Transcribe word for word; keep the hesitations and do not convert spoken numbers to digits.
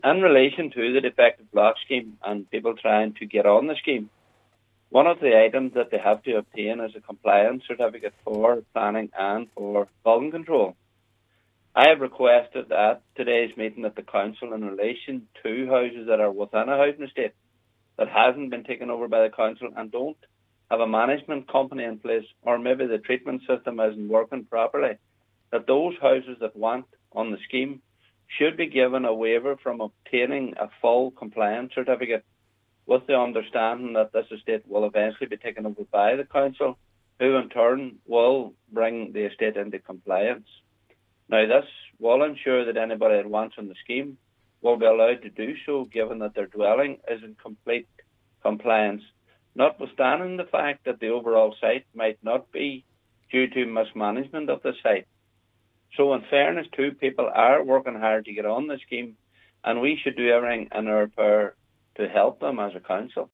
In relation to the defective block scheme and people trying to get on the scheme, one of the items that they have to obtain is a compliance certificate for planning and for building control. I have requested at today's meeting at the council in relation to houses that are within a housing estate that hasn't been taken over by the council and don't have a management company in place, or maybe the treatment system isn't working properly, that those houses that want on the scheme should be given a waiver from obtaining a full compliance certificate, with the understanding that this estate will eventually be taken over by the council, who in turn will bring the estate into compliance. Now, this will ensure that anybody that wants on the scheme will be allowed to do so, given that their dwelling is in complete compliance, notwithstanding the fact that the overall site might not be due to mismanagement of the site. So in fairness to people are working hard to get on the scheme, and we should do everything in our power to help them as a council.